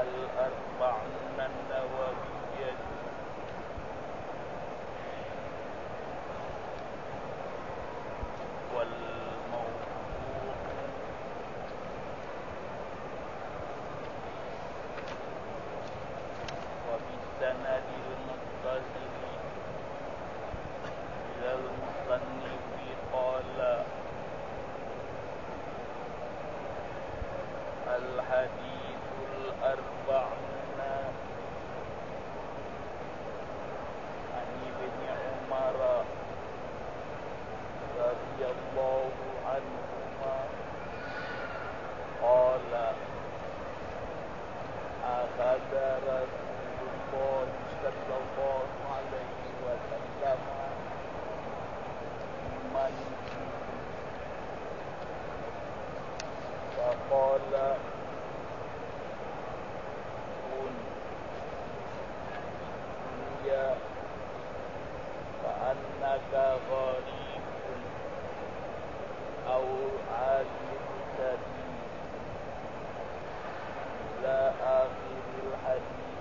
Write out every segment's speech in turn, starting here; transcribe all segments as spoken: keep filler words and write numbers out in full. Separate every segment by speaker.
Speaker 1: الأربعون النووية والموضوع وبالسند المتصل إلى المصنف قال الحديث الأربعون عن ابن عمر رضي الله عنهما قال أخذ رسول الله صلى الله عليه وسلم من فقال كن يا فأنك غريب أو عابر سبيل إلى آخر الحديث.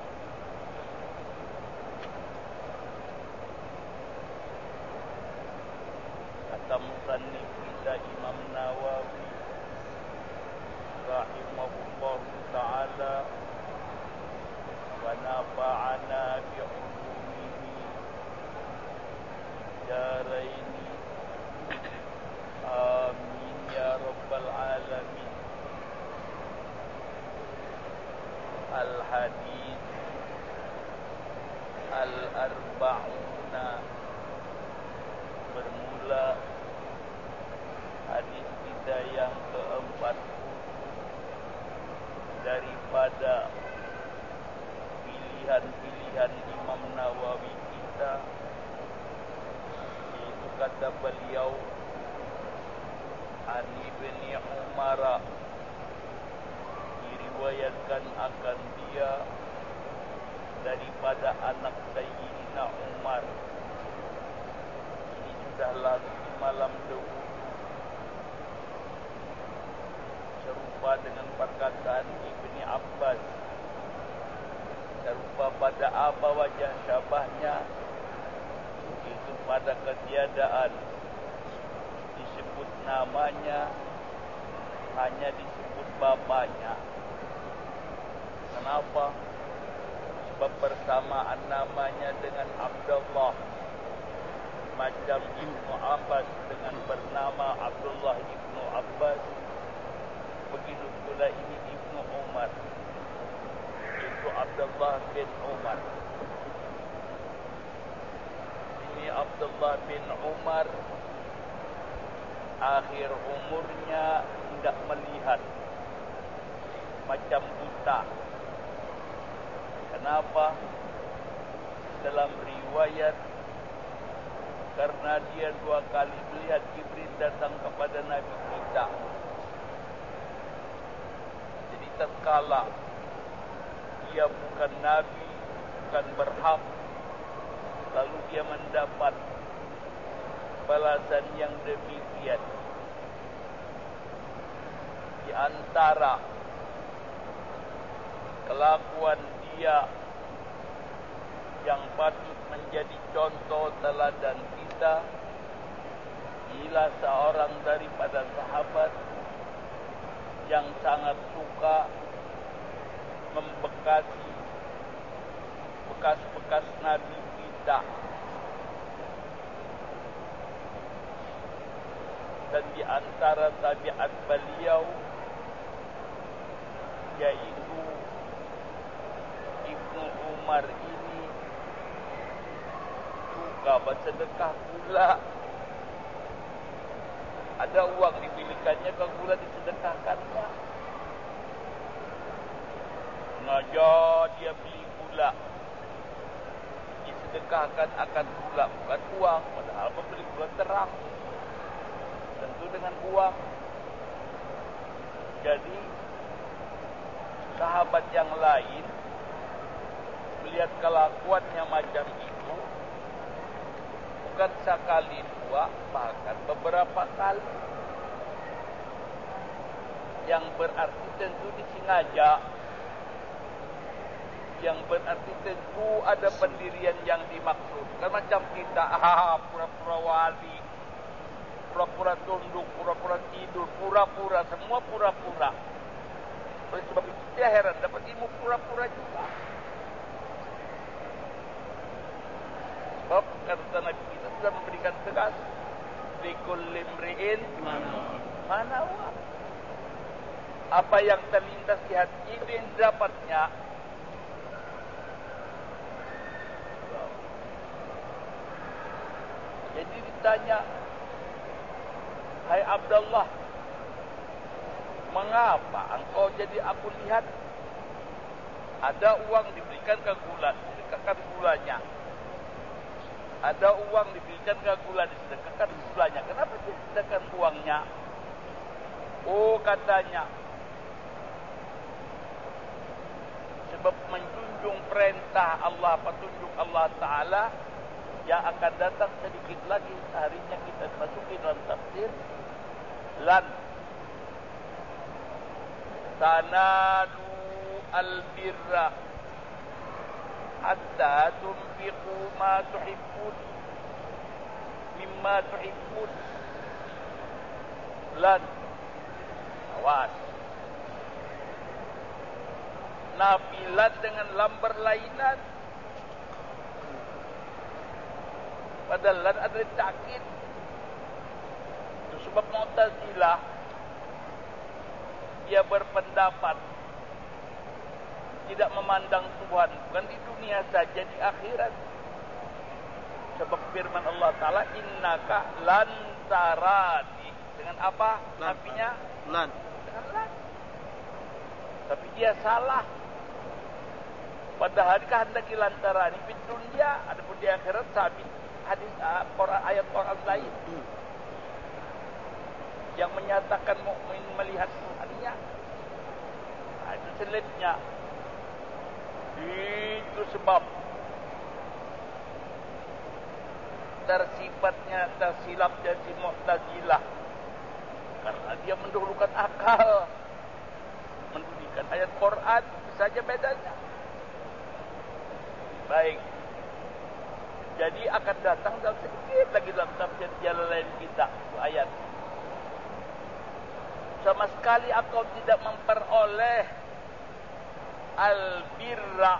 Speaker 1: Kata musannif kita Imam Nawawi rahimahullah ta'ala wa nafa'ana bi'ulumihi daraini amin ya rabbal alamin. Al-hadith al-arba'una, bermula hadis kita yang keempat daripada pilihan-pilihan Imam Nawawi kita, yaitu kata beliau an ibni Umar, diriwayatkan akan dia daripada anak Sayyidina Umar. Ini sudah lalu di malam dahulu, serupa dengan perkataan Ibni Abbas, serupa pada apa wajah syabahnya, itu pada ketiadaan disebut namanya, hanya disebut bapaknya. Kenapa? Sebab persamaan namanya dengan Abdullah, macam Ibnu Abbas dengan bernama Abdullah Ibnu Abbas, begitu pula ini Ibnu Umar, itu Abdullah bin Umar. Ini Abdullah bin Umar akhir umurnya tidak melihat, macam buta. Kenapa? Dalam riwayat, karena dia dua kali melihat Jibril datang kepada Nabi kita. Jadi tatkala dia bukan Nabi, bukan berhak, lalu dia mendapat balasan yang demikian. Di antara kelakuan dia yang patut menjadi contoh teladan kita, ialah seorang daripada sahabat yang sangat suka membekasi bekas-bekas Nabi kita. Dan di antara tabiat beliau, yaitu Ibnu Umar ini suka bersedekah pula. Ada uang dimilikannya, kalau pula disedekahkannya. Sengaja dia beli gula, disedekahkan akan gula, bukan uang. Padahal membeli gula terang, tentu dengan uang. Jadi sahabat yang lain melihat kelakuannya macam itu, bukan sekali dua, bahkan beberapa kali. Yang berarti tentu disengaja yang berarti tentu ada pendirian yang dimaksud. Kan macam kita, ah, pura-pura wali, pura-pura tunduk, pura-pura tidur, pura-pura, semua pura-pura. Oleh sebab itu dia heran dapat ilmu pura-pura juga. Sebab kata Nabi kita sudah memberikan tegas, likul limri'in mana wa. Apa yang terlintas di hati itu yang dapatnya. Jadi ditanya, hai Abdullah, mengapa engkau jadi aku lihat ada uang diberikan ke gula, disedekahkan gulanya. Ada uang diberikan ke gula, disedekahkan gulanya. Kenapa disedekahkan uangnya? Oh, katanya, sebab menjunjung perintah Allah, petunjuk Allah Ta'ala yang akan datang sedikit lagi. Harinya kita masuki dalam tafsir. Lan tanadu al-birra hatta tunfiqu ma tuhibbun mimma tuhibbun. Lan, awas, nafilat dengan lam berlainan. Padahal lan ada takkid. Itu sebab Mu'tazilah dia berpendapat tidak memandang Tuhan bukan di dunia saja, di akhirat. Sebab firman Allah Ta'ala, innaka lan tarani. Dengan apa nafinya?
Speaker 2: Lan.
Speaker 1: Dengan lan. Tapi dia salah. Padahal kehendaki lantarani di dunia, adapun di akhirat sabit hadis uh, Quran, ayat Quran lain hmm. yang menyatakan mukmin melihat Tuhannya. Nah, itu selipnya. Itu sebab tersifatnya tersilap jadi Mu'tazilah karena dia mendahulukan akal, mendudukan ayat Quran. Itu saja bedanya. Baik, jadi akan datang dalam sedikit lagi dalam tafsir Jalalain kita ayat. Sama sekali engkau tidak memperoleh al-birra,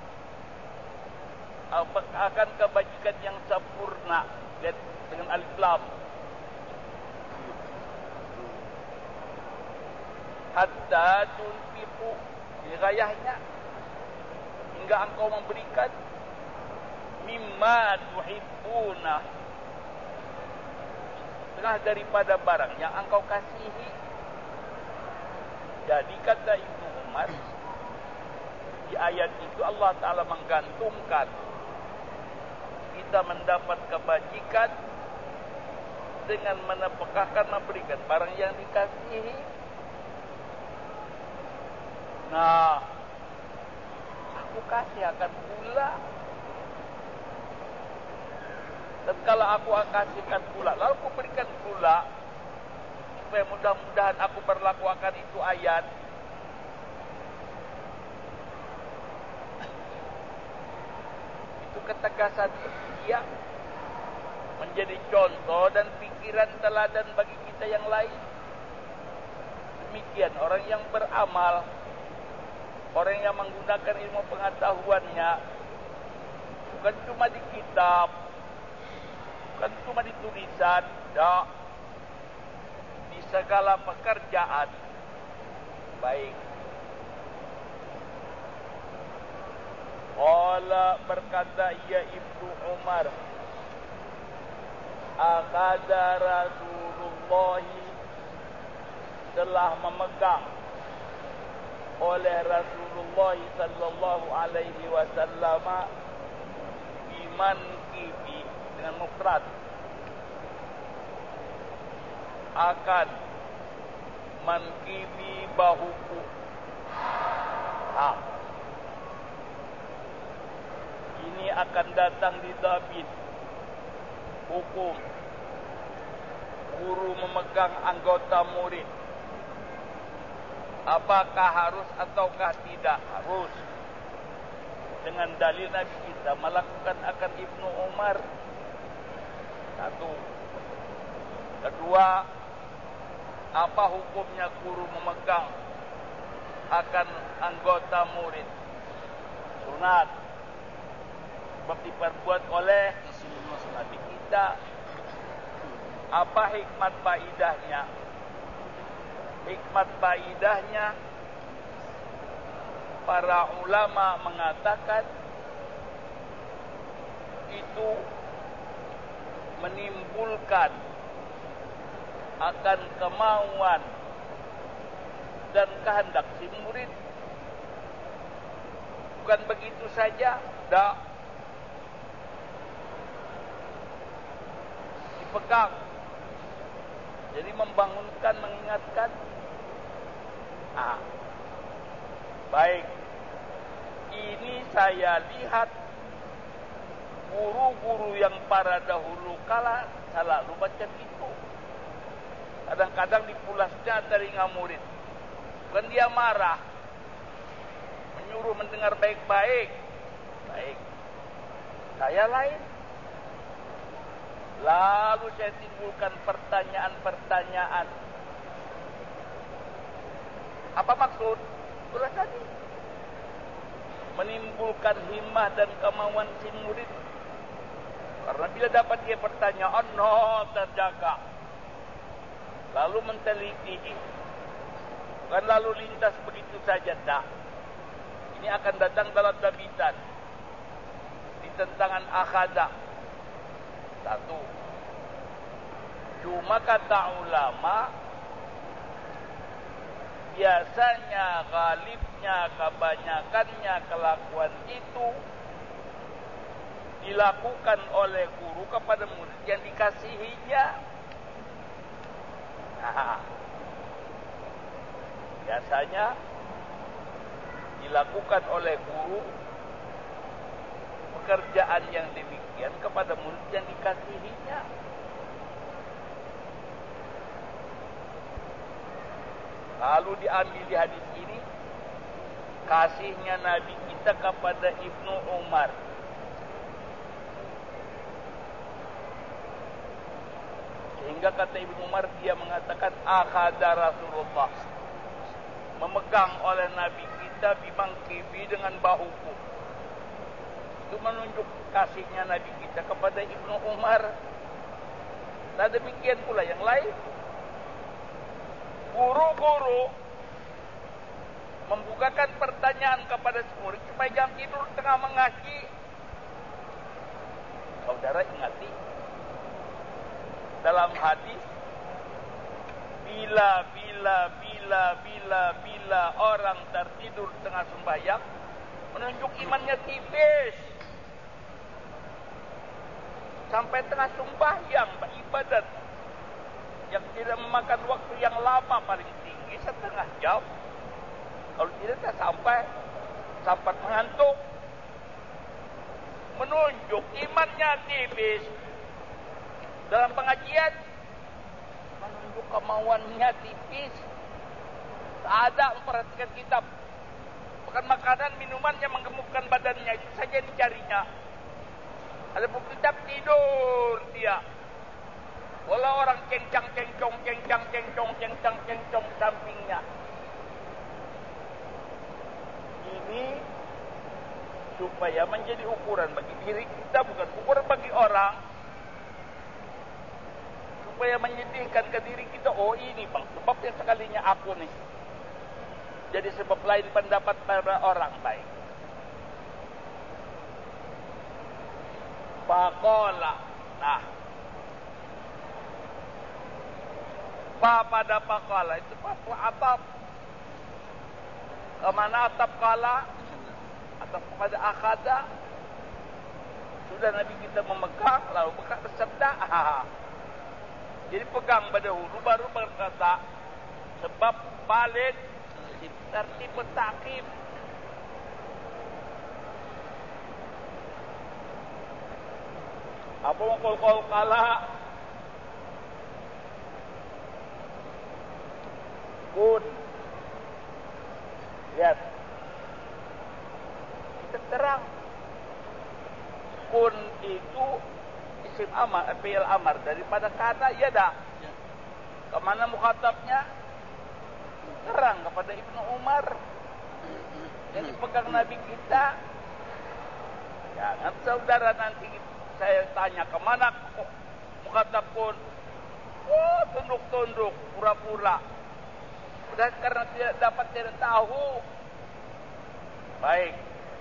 Speaker 1: akan kebajikan yang sempurna. Lihat dengan alif lam. Hatta tunfiqu, ini gayahnya, hingga engkau memberikan mimma tuhibbuna, setengah daripada barang yang engkau kasihi. Jadi kata Ibnu Umar, di ayat itu Allah Ta'ala menggantungkan kita mendapat kebajikan dengan menapkahkan, memberikan barang yang dikasihi. Nah, aku kasih akan gula. Dan kalau aku kasihkan gula, lalu aku berikan gula, supaya mudah-mudahan aku berlaku akan itu ayat. Itu ketegasan dia menjadi contoh dan pikiran teladan bagi kita yang lain. Demikian orang yang beramal, orang yang menggunakan ilmu pengetahuannya, bukan cuma di kitab, bukan cuma di tulisan, dak, di segala pekerjaan. Baik. Qala, berkata ia Ibnu Umar, akhadha Rasulullah, telah memegang oleh Rasulullah sallallahu alaihi wasallam iman kibi dengan mufrad, akan mankibi bahuku. Ah, ini akan datang di Dabit hukum guru memegang anggota murid. Apakah harus ataukah tidak? Harus. dengan dalil Nabi kita melakukan akan Ibnu Umar. Satu. Kedua, apa hukumnya guru memegang akan anggota murid? Sunat. Sebab diperbuat oleh Nabi kita. Apa hikmat faidahnya? Hikmat faidahnya, para ulama mengatakan itu menimbulkan akan kemauan dan kehendak si murid. Bukan begitu saja, dak dipegang. Jadi membangunkan, mengingatkan. Ah, baik. Ini saya lihat guru-guru yang para dahulu kala selalu baca itu. Kadang-kadang dipulasnya dari murid. Bukan dia marah, menyuruh mendengar baik-baik. Baik. Saya lain. Lalu saya timbulkan pertanyaan-pertanyaan. Apa maksud? Itulah tadi. Menimbulkan himmah dan kemauan si murid. Karena bila dapat dia pertanyaan, no, terjaga. Lalu menteliti. Bukan lalu lintas begitu saja, tak. Ini akan datang dalam tabitan. Di tentangan akhadah. Satu. Cuma kata ulama, biasanya, galibnya, kebanyakannya kelakuan itu dilakukan oleh guru kepada murid yang dikasihinya. Nah, biasanya dilakukan oleh guru pekerjaan yang demikian kepada murid yang dikasihinya. Lalu diambil di hadis ini kasihnya Nabi kita kepada Ibnu Umar. Sehingga kata Ibnu Umar, dia mengatakan akhadha Rasulullah, memegang oleh Nabi kita bimangkibi dengan bahuku. Itu menunjuk kasihnya Nabi kita kepada Ibnu Umar. Nah, demikian pula yang lain. Guru-guru membukakan pertanyaan kepada murid supaya jangan tidur tengah mengaji. Saudara ingati, dalam hadis, bila bila bila bila bila orang tertidur tengah sembahyang, menunjuk imannya tipis. Sampai tengah sembahyang beribadat yang tidak memakan waktu yang lama, paling tinggi setengah jam. Kalau tidak, tak sampai sampai mengantuk. Menunjuk imannya tipis. Dalam pengajian, menunjuk kemauannya tipis. Tak ada memperhatikan kitab. Bukan makanan, minuman yang menggemukkan badannya, itu saja dicarinya. Ada buku kitab, tidur dia. Walau orang kencang-kencong, kencang-kencong, kencang-kencong sampingnya. Ini supaya menjadi ukuran bagi diri kita, bukan ukuran bagi orang. Supaya menyedihkan ke diri kita, oh ini bang, sebabnya sekalinya aku nih. Jadi sebab lain pendapat para orang baik. Pakola. Nah, pa pada pakola itu apa? Atap. Kemana atap kala? Atap kepada akhadah. Sudah Nabi kita memegang, lalu buka bersabda. Jadi pegang pada hulu baru berkata, sebab balik tertib takib. Apa mau kol-kol kala? Kun. Lihat. Kita terang. Kun itu isim amar, fi'il amar daripada kana ya dah. Kemana mukhatabnya? Terang kepada Ibnu Umar. Yang dipegang Nabi kita. Jangan saudara nanti saya tanya kemana mukhatab kun. Oh, tunduk-tunduk, pura-pura. Sudah karena tidak dapat tidak tahu. Baik.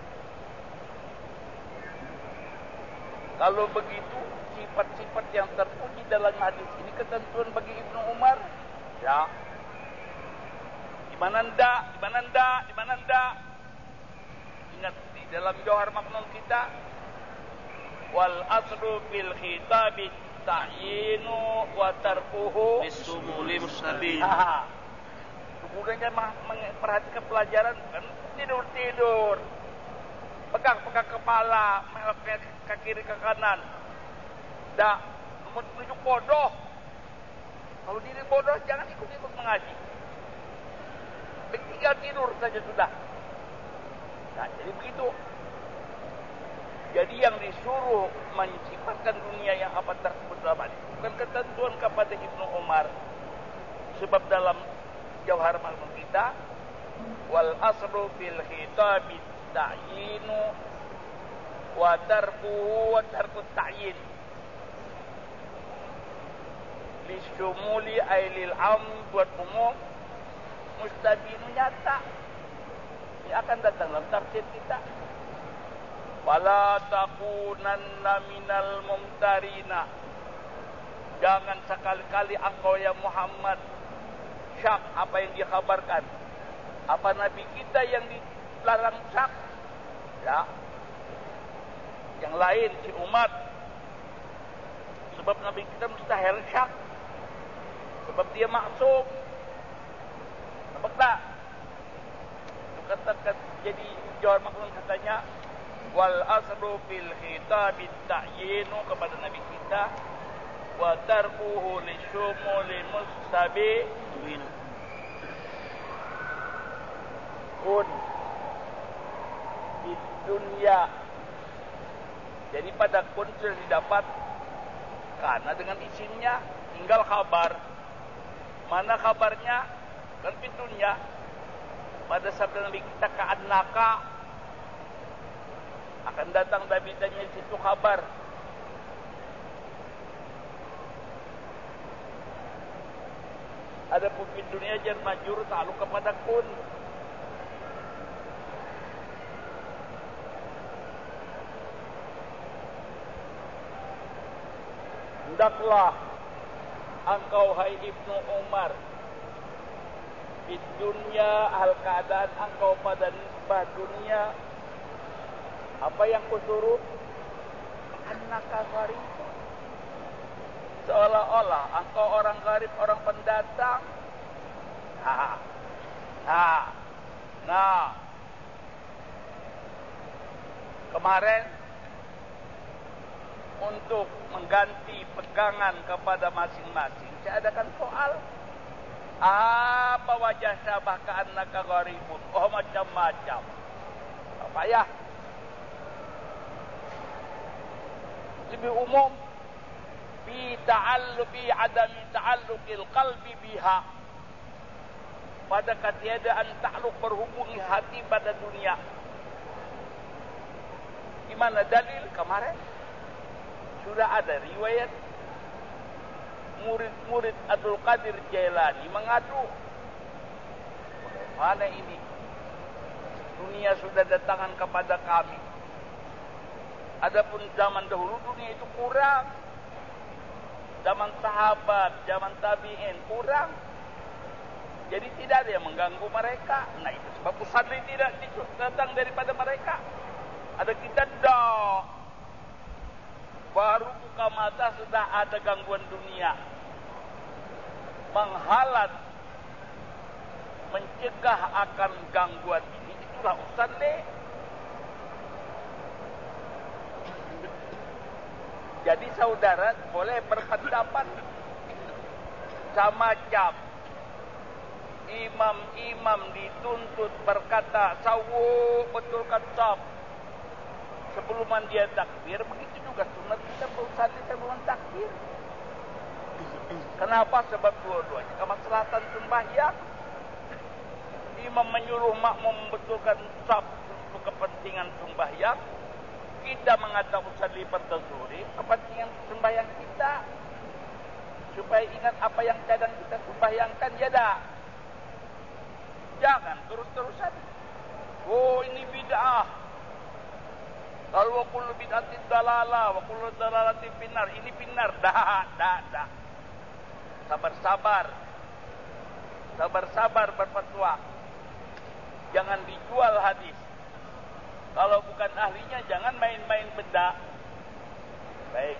Speaker 1: Kalau begitu, sifat-sifat yang terpuji dalam hadis ini ketentuan bagi Ibnu Umar. Ya. Di mana ndak? Di mana ndak? Di mana ndak? Ingat di dalam Jauhar Maknun kita, wal aslu fil khitabi ta'yinu wa tarkuhu
Speaker 2: bisumuli mustabil.
Speaker 1: Kemudiannya memperhatikan pelajaran kan tidur-tidur. Pegang-pegang kepala, meloknya ke kiri ke kanan. Dah, menuju bodoh. Kalau diri bodoh jangan ikut-ikut mengaji. Tinggal tidur saja sudah. Nah, jadi begitu. Jadi yang disuruh mensifatkan dunia yang apa tersebut dalam hadis bukan ketentuan kepada Ibnu Umar. Sebab dalam Jauhar Maknun kita, wal aslu fil khitabi ta'yinu wa tarkuhu wa tarku ta'yin lisyumuli ailil am, buat umum, mustabinu nyata. Ini akan datang dalam tafsir kita. Wala takunanna minal mumtarina. Jangan sekali-kali engkau ya Muhammad syak apa yang dikhabarkan. Apa Nabi kita yang dilarang syak? Ya. Yang lain si umat. Sebab Nabi kita mustahil syak. Sebab dia maksum. Nampak tak? Itu katakan jadi Jauhar Maknun katanya wal aslu fil khitabi ta'yinu kepada Nabi kita wa tarkuhu lisyumuli mustabi kun di dunia. Jadi pada kun sudah didapat karena dengan isimnya tinggal kabar. Mana kabarnya? Kan pintunya pada sabda Nabi kita ka'annaka akan datang Nabi tanya situ kabar. Ada pun dunia jangan majur ta'aluk kepada kun. Hendaklah engkau hai Ibnu Umar di dunia hal keadaan engkau pada nisbah dunia apa yang kusuruh anak gharib, seolah-olah engkau orang gharib, orang pendatang. Nah, nah, nah. Kemarin untuk mengganti pegangan kepada masing-masing, saya adakan soal apa wajah syabah ka'annaka gharibun. Oh, macam-macam. Apa ya? Lebih umum bi ta'alluqi adami ta'alluqil qalbi biha, pada ketiadaan ta'alluq berhubungi hati pada dunia. Gimana dalil? Kemarin sudah ada riwayat murid-murid Abdul Qadir Jailani mengadu, mana ini dunia sudah datangan kepada kami. Adapun zaman dahulu dunia itu kurang. Zaman sahabat, zaman tabi'in kurang. Jadi tidak ada yang mengganggu mereka. Nah itu sebab usadli tidak datang daripada mereka. Ada kita dah. Baru buka mata sudah ada gangguan dunia. Menghalat, mencegah akan gangguan ini. Itulah usadli. Jadi saudara boleh berpendapat semacam imam-imam dituntut berkata sawu betulkan saf, sebelum dia takbir, begitu juga sunat kita berusaha sebelum takbir. Kenapa? Sebab dua-duanya kemaslahatan sembahyang. Imam menyuruh makmum membetulkan saf untuk kepentingan sembahyang. Kita mengatakan usalli fardhu zuhri, kepentingan sembahyang kita. Supaya ingat apa yang kadang kita sembahyangkan, ya dah. Jangan terus-terusan. Oh, ini bid'ah. Kalau wa kullu bid'atin dalalah, wa kullu dalalatin finnar. Ini finnar. Dah, dah, dah. Sabar-sabar. Sabar-sabar berfatwa. Jangan dijual hadis. Kalau bukan ahlinya, jangan main-main benda. Baik.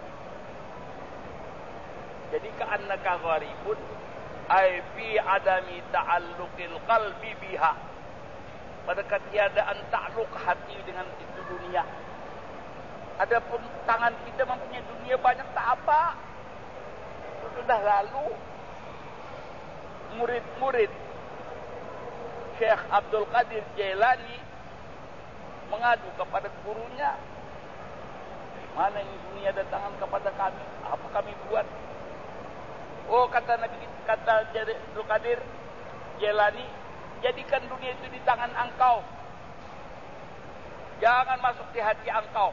Speaker 1: Jadi ka'annaka gharibun ay fi adami ta'alluqil qalbi biha. Pada ketiadaan ta'alluq hati dengan itu dunia. Adapun tangan kita mempunyai dunia banyak tak apa. Sudah lalu murid-murid Syekh Abdul Qadir Jailani mengadu kepada gurunya, mana ini dunia datangkan kepada kami, apa kami buat? Oh, kata Nabi, kata Abdul Qadir Jailani, jadikan dunia itu di tangan engkau, jangan masuk di hati engkau.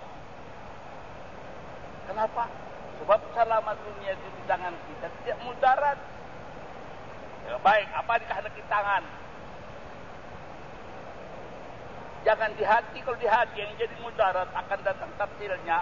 Speaker 1: Kenapa? Sebab selama dunia itu di tangan kita tidak mudarat. Ya, baik, apa dikehendaki tangan? Jangan di hati. Kalau di hati yang jadi mudarat akan datang tafsirnya.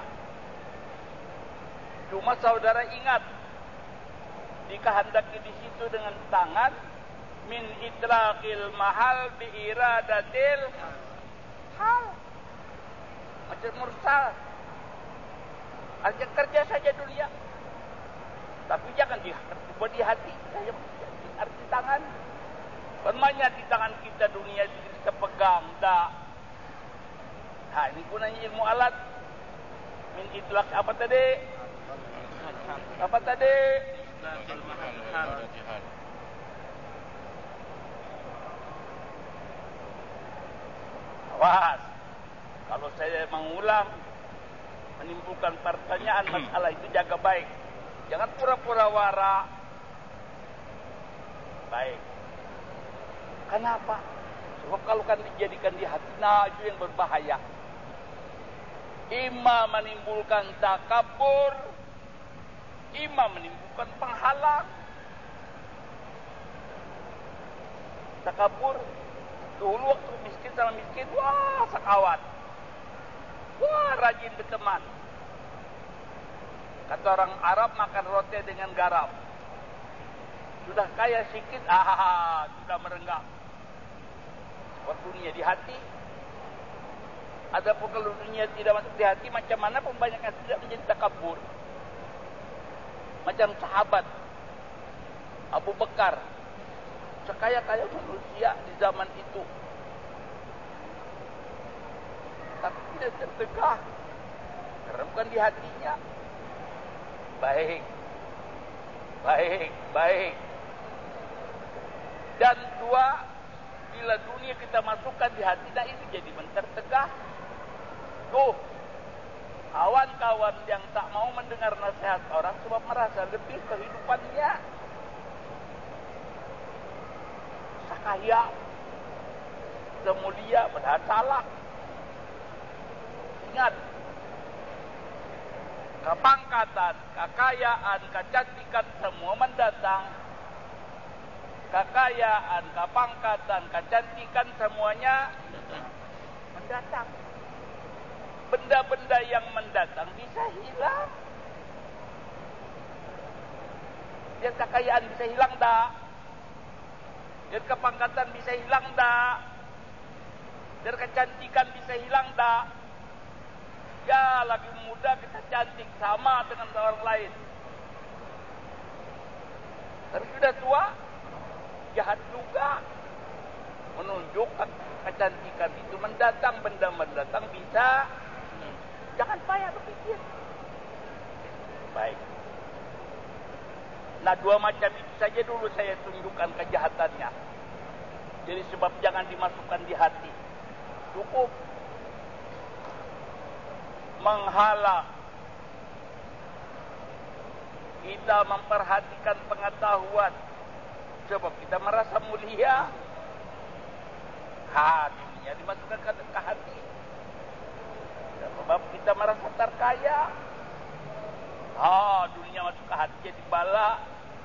Speaker 1: Cuma saudara ingat, dikehendaki di situ dengan tangan, min itlaqil mahal bi iradatil hal. Macam mursal. Artinya kerja saja dulu ya. Tapi jangan di, buat di hati. Saya arti tangan. Permanya di tangan kita dunia kita pegang. Tak. Nah, ini gunanya ilmu alat. Min itlaq apa tadi? Apa tadi? Awas. Kalau saya mengulang, menimbulkan pertanyaan masalah itu, jaga baik. Jangan pura-pura wara. Baik. Kenapa? Sebab kalau kan dijadikan di hati, nah itu yang berbahaya. Ima menimbulkan takabur, ima menimbulkan penghalang. Takabur. Dulu waktu miskin sama miskin, wah sekawan. Wah, rajin berteman. Kata orang Arab, makan roti dengan garam. Sudah kaya sikit, ah, sudah merenggak. Buat dunia di hati. Adapun kalau dunia tidak masuk di hati, macam mana pun banyaknya tidak menjadi takabur. Macam sahabat Abu Bakar, sekaya-kaya manusia di zaman itu, tapi tidak tertegah karena bukan di hatinya. Baik, baik, baik. Dan dua, bila dunia kita masukkan di hati, nah itu jadi mentertegah. Tuh, kawan-kawan yang tak mau mendengar nasihat orang sebab merasa lebih kehidupannya sakaya, semulia, padahal salah. Ingat, kepangkatan, kekayaan, kecantikan semua mendatang. Kekayaan, kepangkatan, kecantikan semuanya mendatang. Benda-benda yang mendatang bisa hilang. Dan kekayaan bisa hilang tak? Dan kepangkatan bisa hilang tak? Dan kecantikan bisa hilang tak? Ya, lagi muda kita cantik sama dengan orang lain. Tapi sudah tua, jahat juga. Menunjukkan kecantikan itu mendatang, benda mendatang bisa. Jangan payah berpikir. Baik. Nah, dua macam itu saja dulu saya tunjukkan kejahatannya. Jadi sebab jangan dimasukkan di hati. Cukup. menghalang kita memperhatikan pengetahuan sebab kita merasa mulia. Ha, dunia dimasukkan ke, ke hati sebab kita merasa terkaya. Ha, dunia masuk ke hati jadi bala.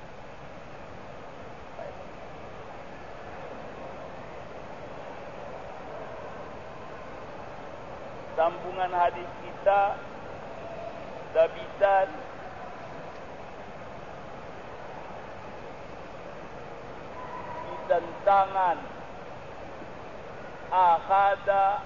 Speaker 1: Sambungan hadis kita Dabitan di tentangan akhada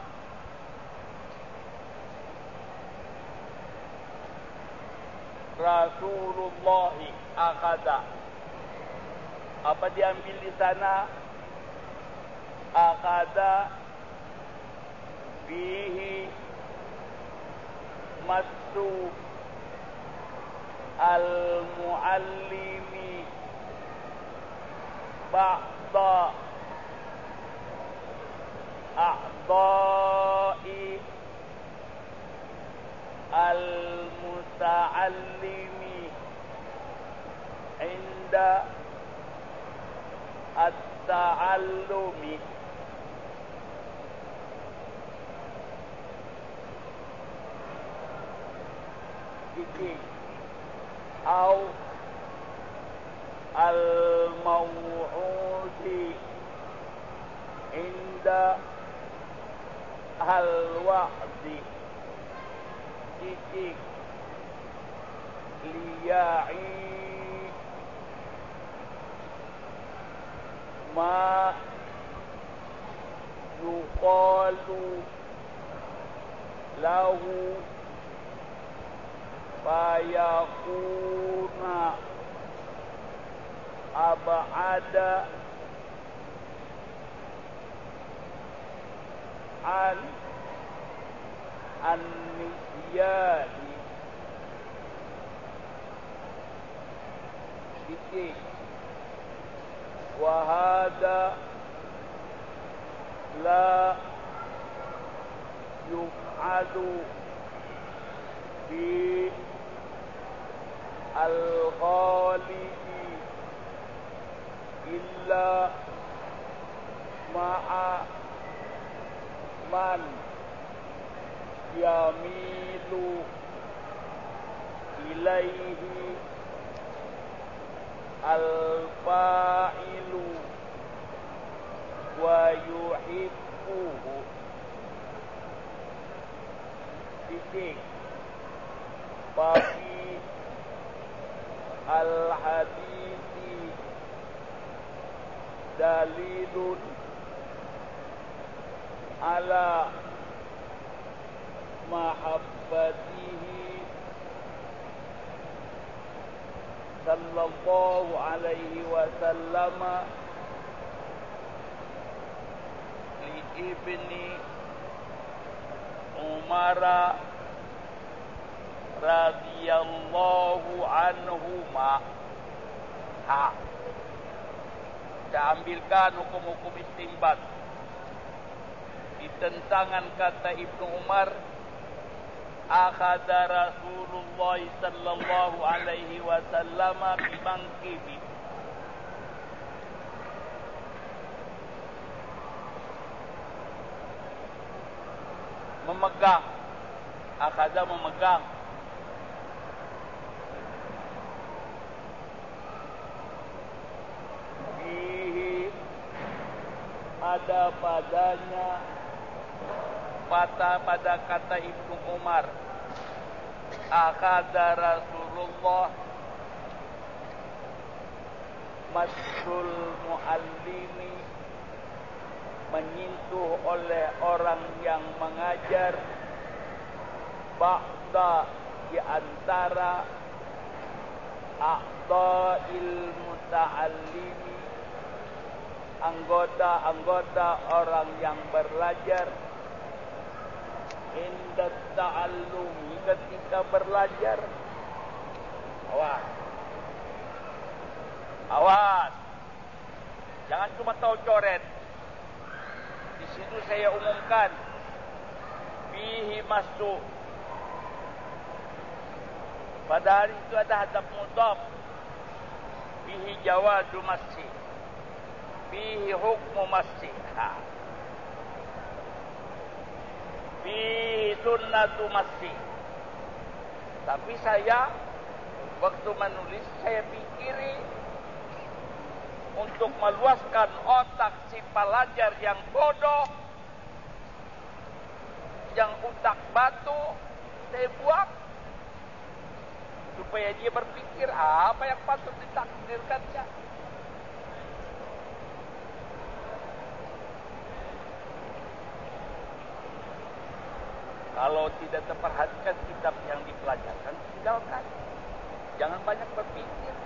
Speaker 1: Rasulullah akhada. Apa diambil di sana? Akhada fihi masu al-muallimi ba'da a'dha'i al-muta'allimi inda at-ta'allumi. Titik au al-maw'udi inda al-wa'di. Titik liya'i ma yuqalu lahu fayakuna ab'ada an an-nisyani. Titik wa hadha la yuf'alu bi al-ghalibi illa ma'a man yamilu ilaihi al-fa'ilu wa yuhibbuhu. Titik Bafi al-hadithi dalilun ala mahabbatihi sallallahu alaihi wasallam li ibni Umar radhiyallahu anhuma. Ha, kita ambilkan hukum-hukum istinbat di tentangan kata Ibnu Umar. Akhadha Rasulullah sallallahu alaihi wasallam bimangkibi. Memegang. Akhadha memegang. Bihi ada padanya, pada pada kata Ibnu Umar, akhadha Rasulullah masul muallimi, menyentuh oleh orang yang mengajar, ba'da di antara a'dha'il muta'allimi, anggota-anggota orang yang belajar, inda ta'allumi, ketika belajar. Awas, awas, jangan cuma tahu coret. Di situ saya umumkan, fihi masuk Pada hari itu ada hadap mudhaf. Bihi jawadu masjid. Bihi hukmu masjid. Ha. Bihi sunnatu masjid. Tapi saya waktu menulis saya pikiri untuk meluaskan otak si pelajar yang bodoh, yang otak batu, saya buang supaya dia berpikir apa yang patut ditakdirkannya. Kalau tidak terperhatikan kitab yang dipelajarkan, tinggalkan. Jangan banyak berpikir.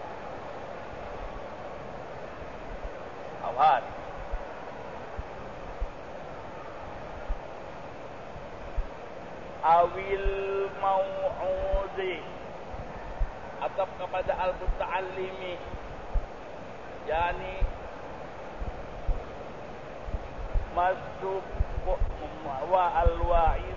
Speaker 1: Awas. Awil mau'udi atau kepada al-muta'allimi, yani masuk wa al-wa'i